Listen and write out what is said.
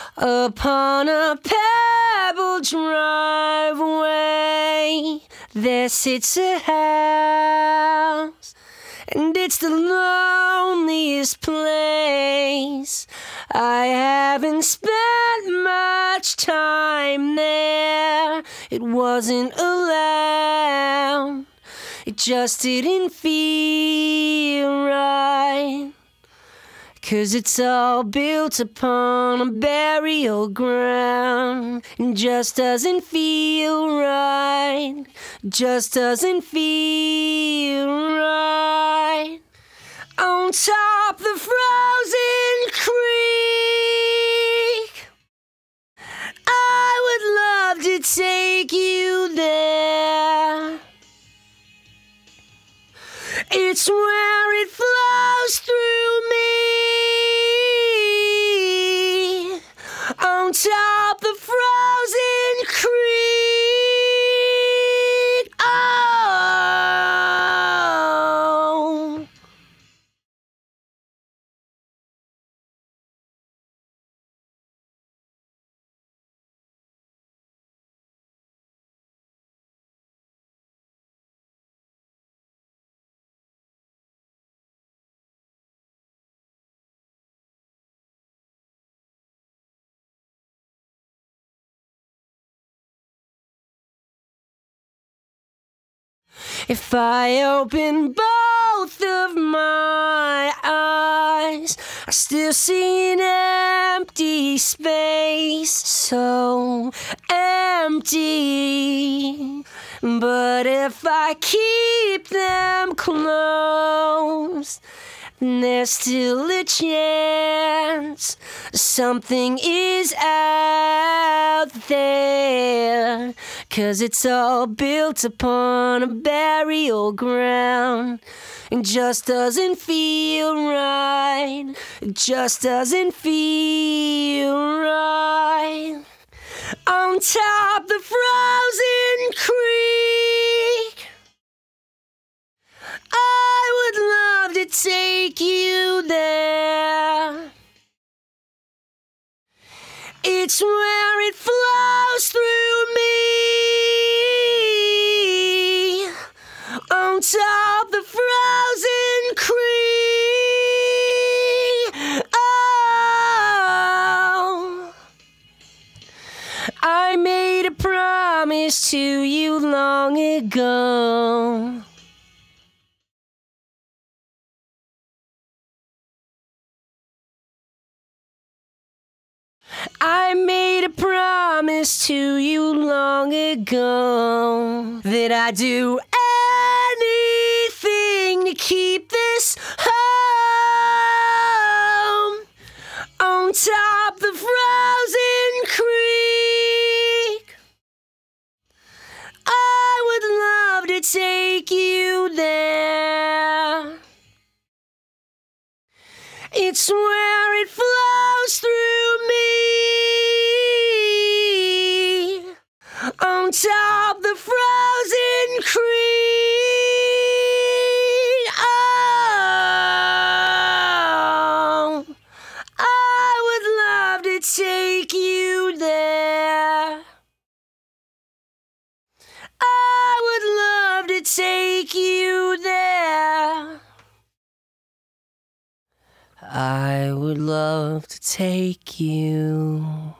Upon a pebble driveway, there sits a house, and it's the loneliest place. I haven't spent much time there. It wasn't allowed. It just didn't feel right. 'Cause it's all built upon a burial ground. It just doesn't feel right. Just doesn't feel right. On top the frozen creek, I would love to take you there. It's where it flows through me. On top the frozen creek. Oh. If I open both of my eyes, I still see an empty space, so empty. But if I keep them closed, there's still a chance something is out there. 'Cause it's all built upon a burial ground. It just doesn't feel right. It just doesn't feel right. On top the frozen creek, I would love to take you there. It's where it flows through me. On top the frozen creek. Oh, I made a promise to you long ago. I made a promise to you long ago that I'd do anything to keep this home. On top the frozen creek, I would love to take you there. It's where it flows through me. On top the frozen creek. Oh, I would love to take you there. I would love to take you there. I would love to take you